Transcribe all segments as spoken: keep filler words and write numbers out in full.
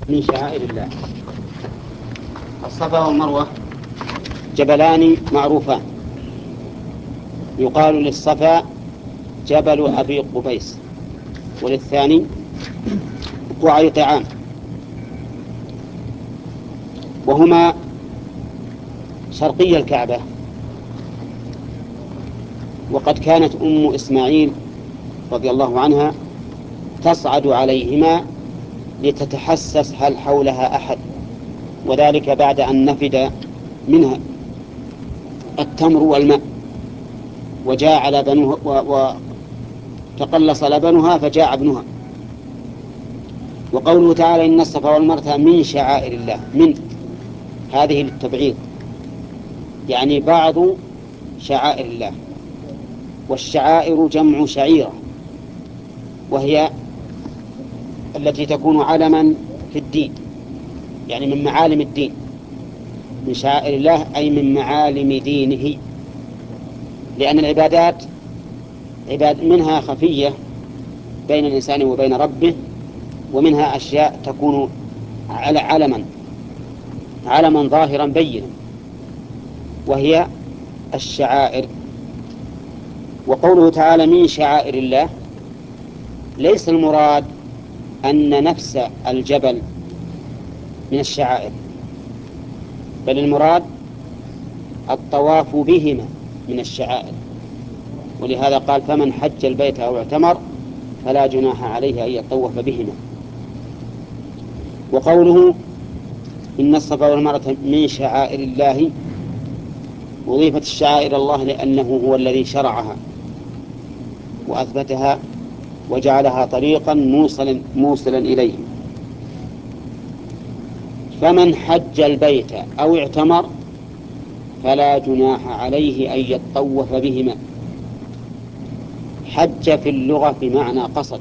من شعائر الله. الصفا والمروة جبلان معروفان، يقال للصفا جبل أبي قبيس، وللثاني قعيطعان، وهما شرقي الكعبة. وقد كانت أم إسماعيل رضي الله عنها تصعد عليهما لتتحسس هل حولها أحد، وذلك بعد أن نفد منها التمر والماء وجاع لبنها وتقلص لبنها فجاع ابنها. وقوله تعالى إن الصفا والمروة من شعائر الله، من هذه للتبعيض، يعني بعض شعائر الله. والشعائر جمع شعيرة، وهي التي تكون علما في الدين، يعني من معالم الدين. من شعائر الله أي من معالم دينه، لأن العبادات عباد منها خفية بين الإنسان وبين ربه، ومنها أشياء تكون على علما علما ظاهرا بينا، وهي الشعائر. وقوله تعالى من شعائر الله ليس المراد أن نفس الجبل من الشعائر، بل المراد الطواف بهما من الشعائر. ولهذا قال فمن حج البيت أو اعتمر فلا جناح عليه أن يطوف بهما. وقوله إن الصفا والمروة من شعائر الله، أضيفت الشعائر الله لأنه هو الذي شرعها وأثبتها وجعلها طريقا موصلا, موصلا إليه. فمن حج البيت أو اعتمر فلا جناح عليه أن يطوف بهما. حج في اللغة بمعنى قصد،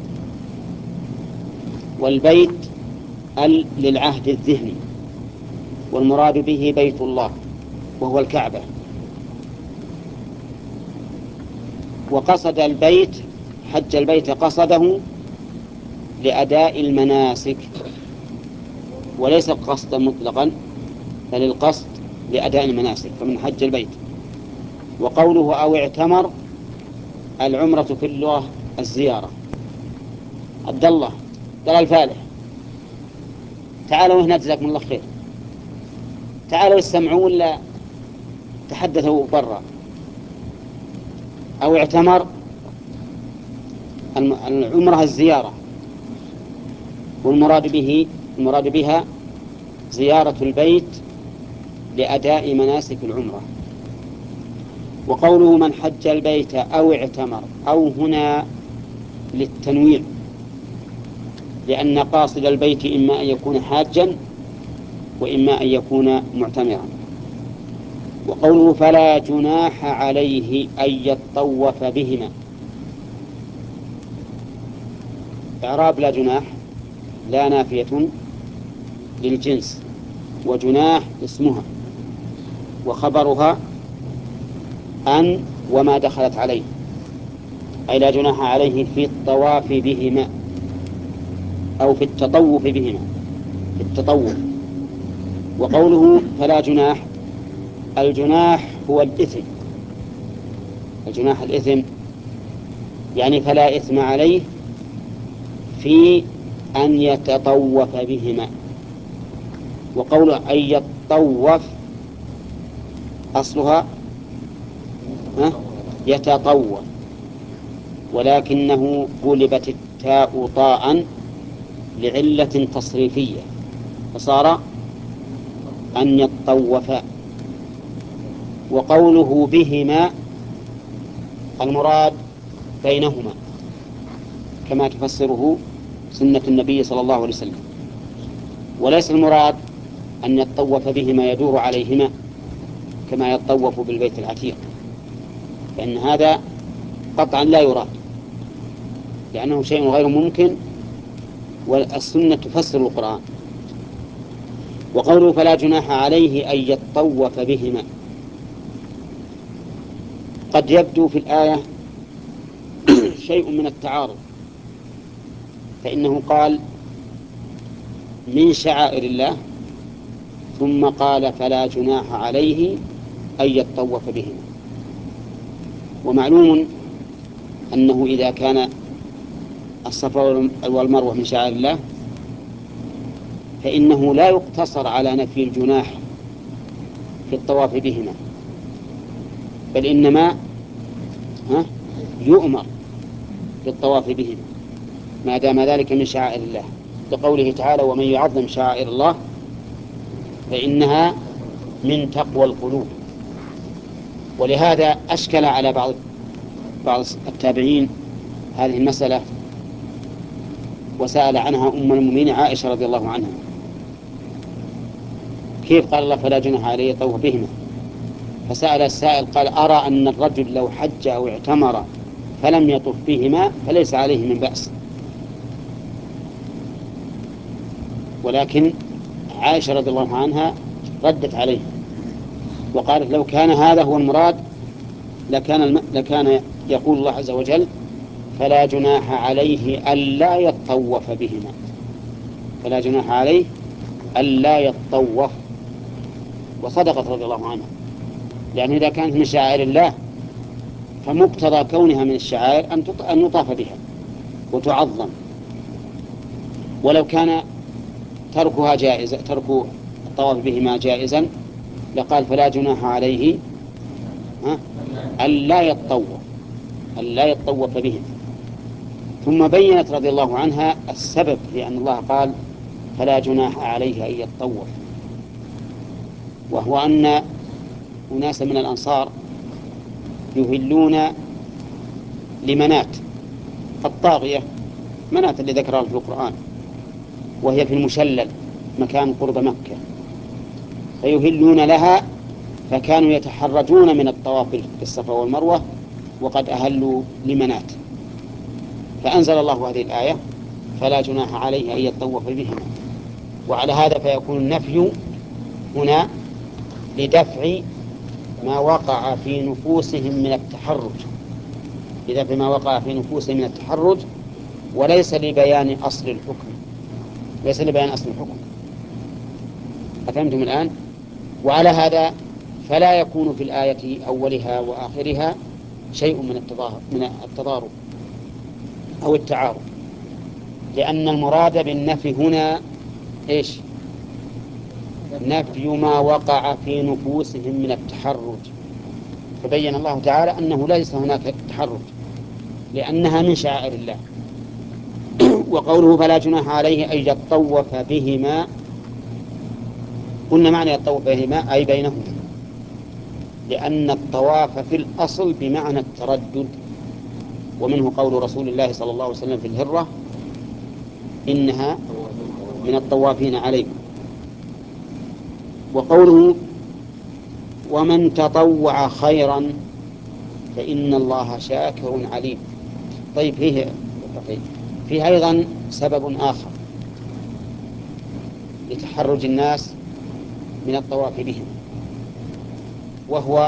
والبيت ال للعهد الذهني، والمراد به بيت الله وهو الكعبة. وقصد البيت، حج البيت قصده لأداء المناسك، وليس القصد مطلقا بل القصد لأداء المناسك، فمن حج البيت. وقوله أو اعتمر، العمرة في اللغة الزيارة. عبد الله قال الفالح تعالوا هنا جزاكم الله خير، تعالوا استمعوا ولا تحدثوا برا. أو اعتمر العمرة الزيارة، والمراد به المراد بها زيارة البيت لأداء مناسك العمرة. وقوله من حج البيت أو اعتمر، أو هنا للتنويع، لأن قاصد البيت إما أن يكون حاجا وإما أن يكون معتمرا. وقوله فلا جناح عليه أن يطوف بهما، إعراب لا جناح لا نافية للجنس، وجناح اسمها وخبرها أن وما دخلت عليه، أي لا جناح عليه في الطواف بهما أو في التطوف بهما، في التطوف. وقوله فلا جناح، الجناح هو الإثم، الجناح الإثم، يعني فلا إثم عليه في أن يتطوف بهما. وقوله أن يتطوف أصلها يتطوف، ولكنه قلبت التاء طاء لعلة تصريفية فصار أن يتطوفا. وقوله بهما المراد بينهما كما تفسره سنة النبي صلى الله عليه وسلم، وليس المراد أن يتطوف بهما يدور عليهما كما يتطوف بالبيت العتيق، لأن هذا قطعا لا يراد، لأنه شيء غير ممكن، والسنة تفسر القرآن. وقوله فلا جناح عليه أن يتطوف بهما، قد يبدو في الآية شيء من التعارض، فإنه قال من شعائر الله، ثم قال فلا جناح عليه أن يطوف بهما. ومعلوم أنه إذا كان الصفا والمروة من شعائر الله فإنه لا يقتصر على نفي الجناح في الطواف بهما، بل إنما يؤمر بالطواف بهما ما دام ذلك من شعائر الله، لقوله تعالى ومن يعظم شعائر الله فإنها من تقوى القلوب. ولهذا أشكل على بعض بعض التابعين هذه المسألة، وسأل عنها أم المؤمنين عائشة رضي الله عنها، كيف قال الله فلا جناح عليه يطوف بهما؟ فسأل السائل قال أرى أن الرجل لو حج أو اعتمر فلم يطف بهما فليس عليه من بأس. ولكن عائشة رضي الله عنها ردت عليه وقالت لو كان هذا هو المراد لكان, الم... لكان يقول الله عز وجل فلا جناح عليه ألا يطوف بهما، فلا جناح عليه ألا يطوف. وصدقت رضي الله عنها، لأن إذا كانت من شعائر الله فمقتضى كونها من الشعائر أن يطاف بها وتعظم. ولو كان تركها جائزة، ترك الطواف بهما جائزا لقال فلا جناح عليه ألا يطوف ألا يطوف بهم. ثم بينت رضي الله عنها السبب في أن الله قال فلا جناح عليه أن يطوف، وهو أن أناس من الأنصار يهلون لمنات الطاغية، منات اللي ذكرها في القرآن، وهي في المشلل مكان قرب مكة، فيهلون لها، فكانوا يتحرجون من الطواف بالصفا والمروة وقد أهلوا لمنات، فأنزل الله هذه الآية فلا جناح عليه أن يطوف بهما. وعلى هذا فيكون النفي هنا لدفع ما وقع في نفوسهم من التحرج، لدفع ما وقع في نفوسهم من التحرج، وليس لبيان أصل الحكم، ليس لبيان أصل الحكم. أفهمتم الآن؟ وعلى هذا فلا يكون في الآية أولها وآخرها شيء من من التضارب أو التعارض، لأن المراد بالنفي هنا إيش؟ نفي ما وقع في نفوسهم من التحرج، فبين الله تعالى أنه ليس هناك تحرج لأنها من شعائر الله. وقوله فلا جناح عليه أن يطوف بهما، قلنا معنى يطوف بهما أي بينهما، لأن الطواف في الأصل بمعنى التردد، ومنه قول رسول الله صلى الله عليه وسلم في الهرة إنها من الطوافين عليكم. وقوله ومن تطوع خيرا فإن الله شاكر عليم. طيب فيه, فيه أيضا سبب آخر لتحرج الناس من الطواف بهم، وهو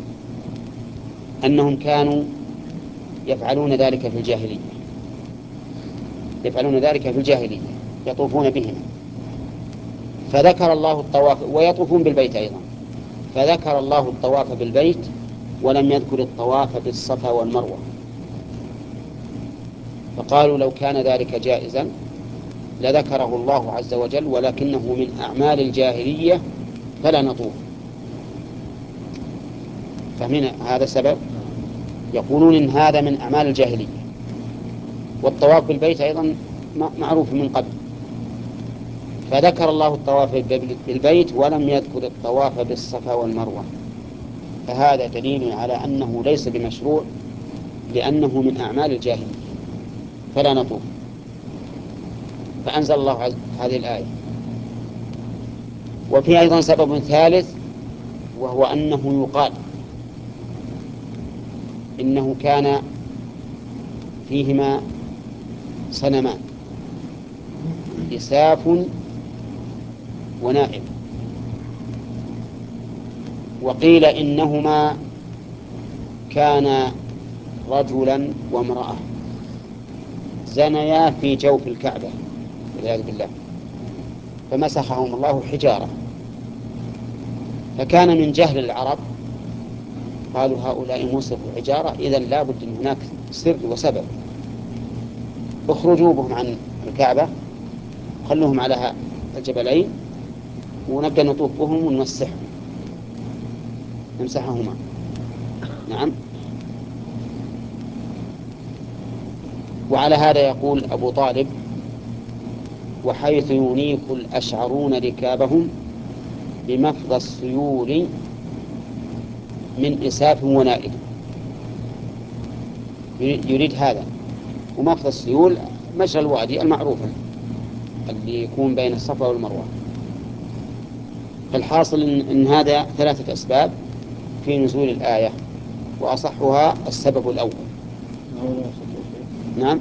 أنهم كانوا يفعلون ذلك في الجاهلية، يفعلون ذلك في الجاهلية يطوفون بهم، فذكر الله الطواف، ويطوفون بالبيت أيضا، فذكر الله الطواف بالبيت ولم يذكر الطواف بالصفا والمروة، فقالوا لو كان ذلك جائزا لذكره الله عز وجل ولكنه من أعمال الجاهلية فلا نطوف. فمن هذا السبب يقولون إن هذا من أعمال الجاهلية، والطواف بالبيت أيضا معروف من قبل، فذكر الله الطواف بالبيت ولم يذكر الطواف بالصفا والمروة، فهذا دليل على أنه ليس بمشروع لأنه من أعمال الجاهلية فلا نطوف. فأنزل الله هذه الآية. وفي أيضا سبب ثالث، وهو أنه يقال إنه كان فيهما صنمان إساف ونائم، وقيل إنهما كان رجلا وامرأة زنيا في جوف الكعبة والعياذ بالله، فمسخهم الله حجارة. فكان من جهل العرب قالوا هؤلاء مسخوا حجارة، إذن لابد أن هناك سر وسبب، اخرجوا بهم عن الكعبة، خلوهم على الجبلين، ونبدأ نطوف بهم ونمسحهم نمسحهما. نعم. وعلى هذا يقول أبو طالب: وحيث ينيك الأشعرون ركابهم بمفضى السيول من إساف ونائل. يريد هذا. ومفضى السيول مجرى الوادي المعروفة اللي يكون بين الصفا والمروة. فالحاصل إن, إن هذا ثلاثة أسباب في نزول الآية، وأصحها السبب الأول. نعم.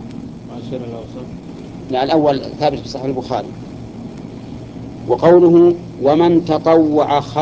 لا، الأول ثابت في صحيح البخاري. وقوله: ومن تطوع